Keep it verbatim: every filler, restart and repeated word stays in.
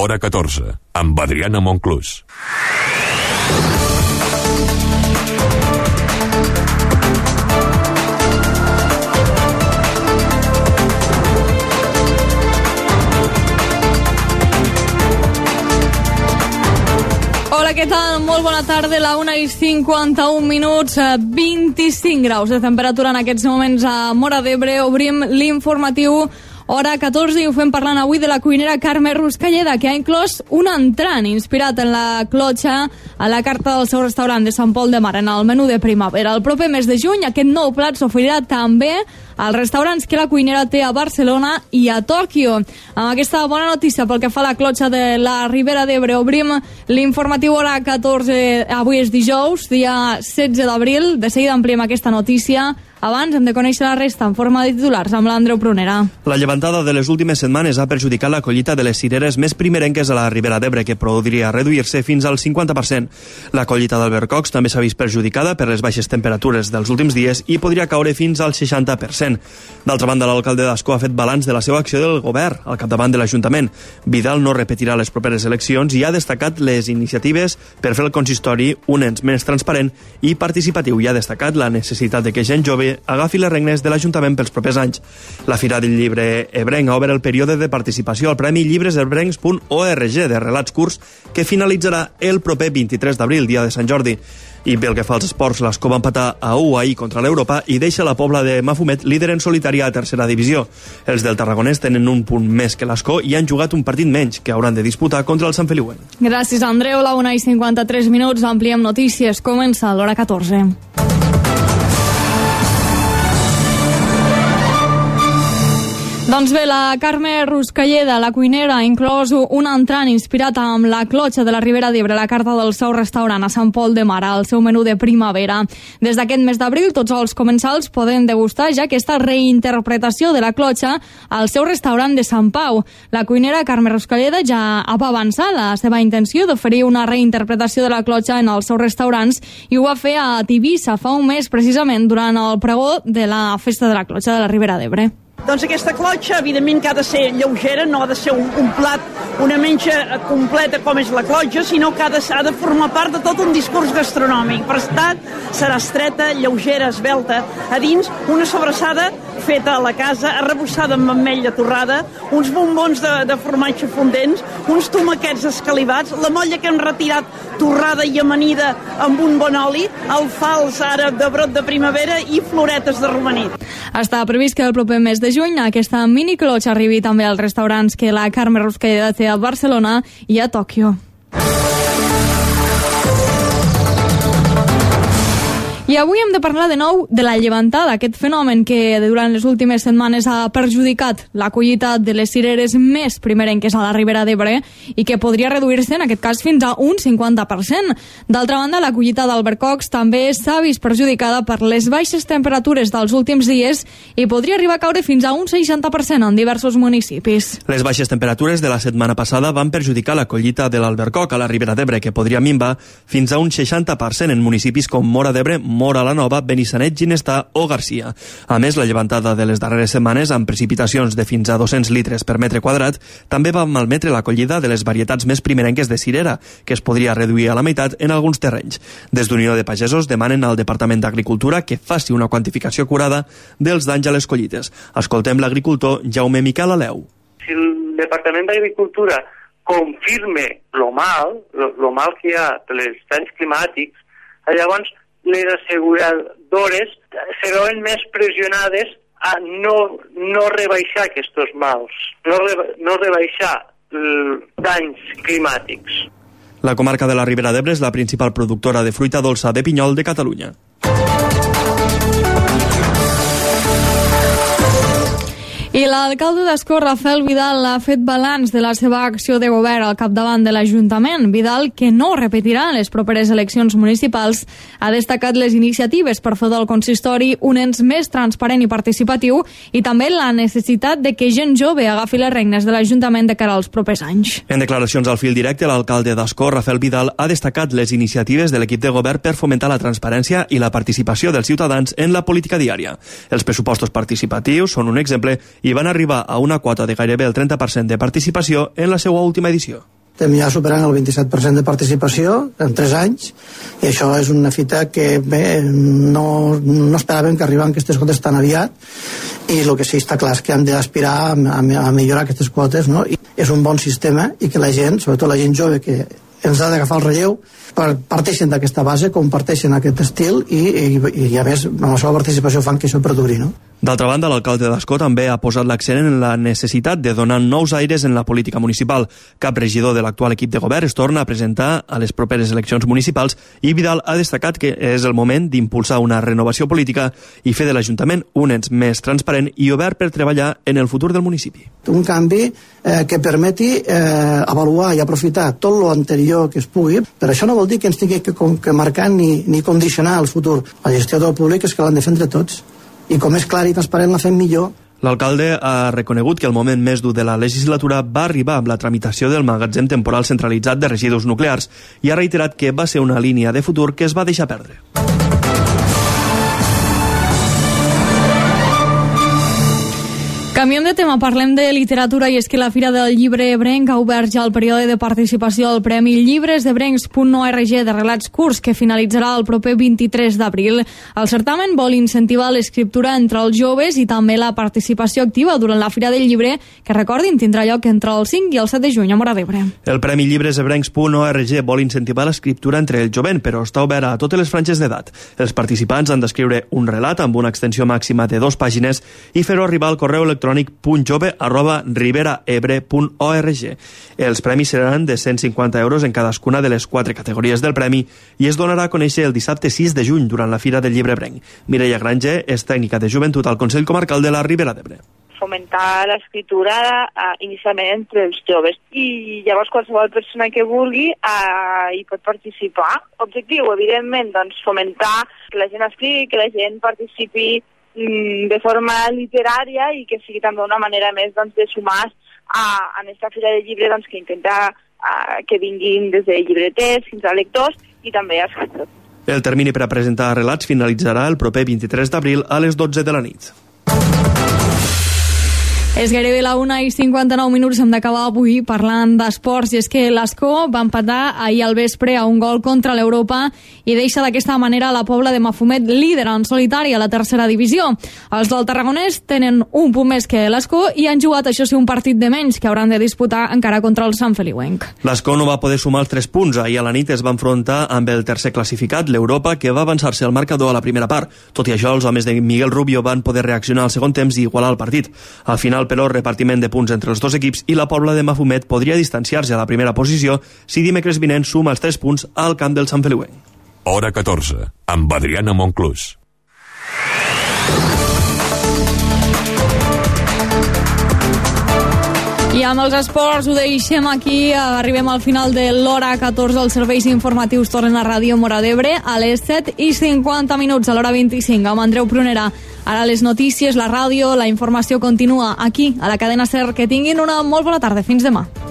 Hora catorze, amb Adriana Monclús. Hola, què tal? Molt bona tarda, la una i cinquanta-un minuts, vint-i-cinc graus de temperatura en aquests moments a Móra d'Ebre. Obrim l'informatiu Hora catorze i ho fem parlant avui de la cuinera Carme Ruscalleda, que ha inclòs un entrant inspirat en la clotxa a la carta del seu restaurant de Sant Pol de Mar en el menú de primavera. El proper mes de juny aquest nou plat s'oferirà també als restaurants que la cuinera té a Barcelona i a Tòquio. Amb aquesta bona notícia pel que fa a la clotxa de la Ribera d'Ebre, obrim l'informatiu Hora catorze. Avui és dijous, dia setze d'abril. De seguida ampliem aquesta notícia. Abans hem de conèixer la resta en forma de titulars amb l'Andreu Prunera. La llevantada de les últimes setmanes ha perjudicat la collita de les cireres més primerenques a la Ribera d'Ebre, que podria reduir-se fins al cinquanta per cent. La collita d'albercocs també s'ha vist perjudicada per les baixes temperatures dels últims dies i podria caure fins al seixanta per cent. D'altra banda, l'alcalde d'Ascó ha fet balanç de la seva acció del govern al capdavant de l'Ajuntament. Vidal no repetirà les properes eleccions i ha destacat les iniciatives per fer el consistori un ens més transparent i participatiu, i ha destacat la necessitat de que gent jove agafi les regnes de l'Ajuntament pels propers anys. La Fira del Llibre Ebrenc ha obert el període de participació al Premi llibres ebrencs punt org de relats curts, que finalitzarà el proper vint-i-tres d'abril, dia de Sant Jordi. I pel que fa als esports, l'Ascó va empatar a u ahir contra l'Europa i deixa la Pobla de Mafumet líder en solitari a tercera divisió. Els del Tarragonès tenen un punt més que l'Ascó i han jugat un partit menys, que hauran de disputar contra el Sant Feliuenc. Gràcies, Andreu. La una i cinquanta-tres minuts, ampliem notícies. Comença l'Hora catorze. Doncs bé, la Carme Ruscalleda, la cuinera, ha inclòs un entrant inspirat amb la clotxa de la Ribera d'Ebre, la carta del seu restaurant a Sant Pol de Mar, al seu menú de primavera. Des d'aquest mes d'abril, tots els comensals poden degustar ja aquesta reinterpretació de la clotxa al seu restaurant de Sant Pau. La cuinera Carme Ruscalleda ja va avançar la seva intenció d'oferir una reinterpretació de la clotxa en els seus restaurants i ho va fer a Tivissa fa un mes, precisament durant el pregó de la Festa de la Clotxa de la Ribera d'Ebre. Doncs aquesta clotxa, evidentment, que ha de ser lleugera, no ha de ser un, un plat, una menja completa com és la clotxa, sinó que ha de, ha de formar part de tot un discurs gastronòmic. Per tant, serà estreta, lleugera, esvelta. A dins, una sobrassada feta a la casa, arrebossada amb ametlla torrada, uns bombons de, de formatge fondents, uns tomaquets escalivats, la molla que hem retirat torrada i amanida amb un bon oli, alfals ara de brot de primavera i floretes de romaní. Està previst que el proper mes de juny aquesta mini clotxa arribi també als restaurants que la Carme Ruscalleda té a Barcelona i a Tòquio. I avui hem de parlar de nou de la llevantada, aquest fenomen que durant les últimes setmanes ha perjudicat la collita de les cireres més primerenques a la Ribera d'Ebre i que podria reduir-se, en aquest cas, fins a un cinquanta per cent. D'altra banda, la collita d'albercocs també s'ha vist perjudicada per les baixes temperatures dels últims dies i podria arribar a caure fins a un seixanta per cent en diversos municipis. Les baixes temperatures de la setmana passada van perjudicar la collita de l'albercoc a la Ribera d'Ebre, que podria minvar fins a un seixanta per cent en municipis com Móra d'Ebre, Móra la Nova, Benissanet, Ginestà o Garcia. A més, la llevantada de les darreres setmanes, amb precipitacions de fins a dos-cents litres per metre quadrat, també va malmetre la collida de les varietats més primerenques de cirera, que es podria reduir a la meitat en alguns terrenys. Des d'Unió de Pagesos demanen al Departament d'Agricultura que faci una quantificació acurada dels danys a les collites. Escoltem l'agricultor Jaume Miquel Aleu. Si el Departament d'Agricultura confirme lo mal, lo, lo mal que hi ha de les danys climàtics, llavors les asseguradores se veuen més pressionades a no, no rebaixar aquests mals, no, reba, no rebaixar els danys climàtics. La comarca de la Ribera d'Ebre és la principal productora de fruita dolça de pinyol de Catalunya. I l'alcalde d'Ascó, Rafael Vidal, ha fet balanç de la seva acció de govern al capdavant de l'Ajuntament. Vidal, que no repetirà en les properes eleccions municipals, ha destacat les iniciatives per fer del consistori un ens més transparent i participatiu i també la necessitat de que gent jove agafi les regnes de l'Ajuntament de cara als propers anys. En declaracions al fil directe, l'alcalde d'Ascó, Rafael Vidal, ha destacat les iniciatives de l'equip de govern per fomentar la transparència i la participació dels ciutadans en la política diària. Els pressupostos participatius són un exemple i van arribar a una quota de gairebé el trenta per cent de participació en la seva última edició. estem ja superant el vint-i-set per cent de participació en tres anys, i això és una fita que bé, no, no esperàvem que arribin aquestes quotes tan aviat, i el que sí està clar és que hem d'aspirar a, a, a millorar aquestes quotes, no? I és un bon sistema, i que la gent, sobretot la gent jove, que ens ha d'agafar el relleu, parteixen d'aquesta base, comparteixen aquest estil, i, i, i a més amb la seva participació fan que això perduri, no? D'altra banda, l'alcalde d'Ascó també ha posat l'accent en la necessitat de donar nous aires en la política municipal. Cap regidor de l'actual equip de govern es torna a presentar a les properes eleccions municipals, i Vidal ha destacat que és el moment d'impulsar una renovació política i fer de l'Ajuntament un ens més transparent i obert per treballar en el futur del municipi. Un canvi eh, que permeti eh, avaluar i aprofitar tot lo anterior que es pugui, però això no vol dir que ens tingui que, que marcar ni, ni condicionar el futur. La gestió del públic és que l'han de fer entre tots, i com és clar i transparent la fem millor. L'alcalde ha reconegut que el moment més dur de la legislatura va arribar amb la tramitació del magatzem temporal centralitzat de residus nuclears, i ha reiterat que va ser una línia de futur que es va deixar perdre. Canviem de tema, parlem de literatura, i és que la Fira del Llibre Ebrenc ha obert ja el període de participació al Premi Llibres d'Ebrencs punt org de relats curts, que finalitzarà el proper vint-i-tres d'abril. El certamen vol incentivar l'escriptura entre els joves i també la participació activa durant la Fira del Llibre, que, recordin, tindrà lloc entre el cinc i el set de juny a Móra d'Ebre. El Premi Llibres Ebrencs punt org vol incentivar l'escriptura entre el jovent, però està obert a totes les franges d'edat. Els participants han d'escriure un relat amb una extensió màxima de dues pàgines i fer-ho arribar al correu electrònic .jove arroba riberaebre punt org. Els premis seran de cent cinquanta euros en cadascuna de les quatre categories del premi, i es donarà a conèixer el dissabte sis de juny durant la Fira del Llibre Ebrenc. Mireia Grange és tècnica de joventut al Consell Comarcal de la Ribera d'Ebre. Fomentar l'escriptura uh, inicialment entre els joves, i llavors qualsevol persona que vulgui uh, hi pot participar. Objectiu, evidentment, doncs, fomentar que la gent escrigui, que la gent participi de forma literària, i que sigui també una manera més, doncs, de sumar a, a aquesta Fira de Llibre, doncs, que intenta uh, que vinguin des de llibreters fins a lectors i també a escriptors. El termini per a presentar relats finalitzarà el proper vint-i-tres d'abril a les dotze de la nit. És gairebé la una i cinquanta-nou minuts, hem d'acabar avui parlant d'esports, i és que l'Ascó va empatar ahir al vespre a un gol contra l'Europa i deixa d'aquesta manera la Pobla de Mafumet líder en solitari a la tercera divisió. Els del Tarragonès tenen un punt més que l'Ascó i han jugat, això sí, un partit de menys que hauran de disputar encara contra el Sant Feliuenc. L'Ascó no va poder sumar els tres punts. Ahir a la nit es va enfrontar amb el tercer classificat, l'Europa, que va avançar-se al marcador a la primera part. Tot i això, els homes de Miguel Rubio van poder reaccionar al segon temps i igualar el partit. Al final, però, repartiment de punts entre els dos equips, i la Pobla de Mafumet podria distanciar-se a la primera posició si dimecres vinent suma els tres punts al camp del Sant Feliuenc. Hora catorze, amb Adriana Monclús. I amb els esports ho deixem aquí. Arribem al final de l'hora catorze. Els serveis informatius tornen a Ràdio Móra d'Ebre a les set i cinquanta minuts, a l'hora vint-i-cinc, amb Andreu Prunera. Ara les notícies, la ràdio, la informació continua aquí, a la cadena SER. Que tinguin una molt bona tarda. Fins demà.